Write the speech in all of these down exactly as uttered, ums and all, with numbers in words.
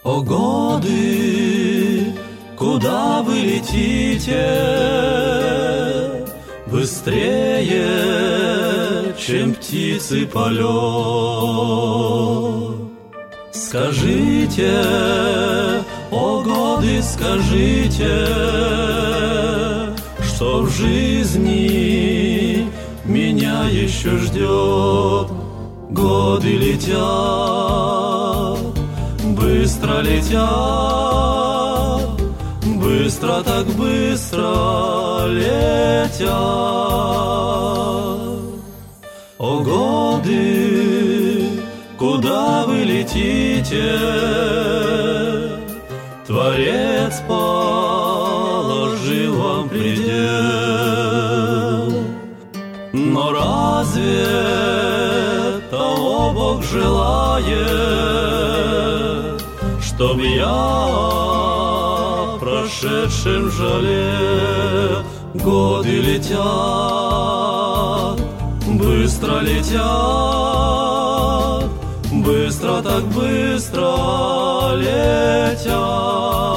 О годы, куда вы летите? Быстрее, чем птицы полет. Скажите, о годы, скажите, что в жизни меня еще ждет. Годы летят, быстро летят, быстро так быстро летят. О годы, куда вы летите? Творец положил вам предел. Но разве того Бог желает, чтоб я прошедшим жалел? Годы летят, быстро летят, быстро так быстро летят.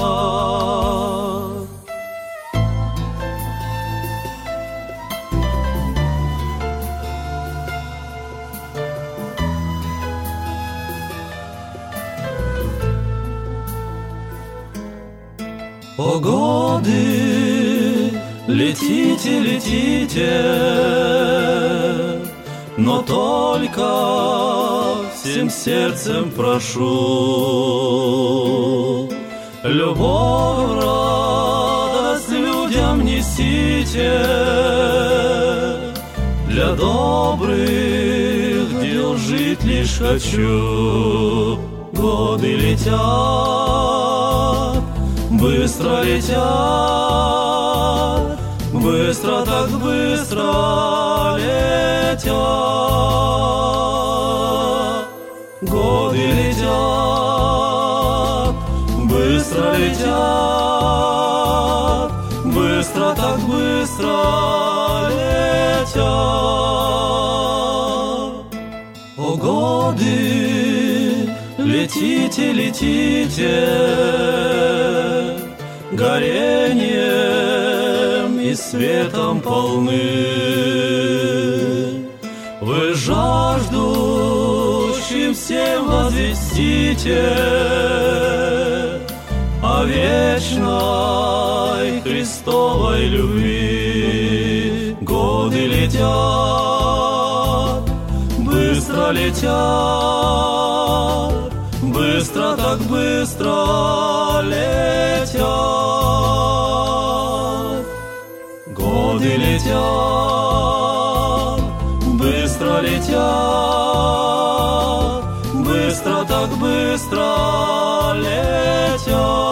О годы, летите, летите, но только всем сердцем прошу, любовь, радость людям несите, для добрых дел жить лишь хочу. Годы летят, быстро летят, быстро так быстро летят. Годы летят, быстро летят, быстро так быстро летят. О годы, летите, летите, горением и светом полны. Вы жаждущим всем возвестите о вечной Христовой любви. Годы летят, быстро летят, быстро так быстро летят. Годы летят, быстро летят, быстро так быстро летят.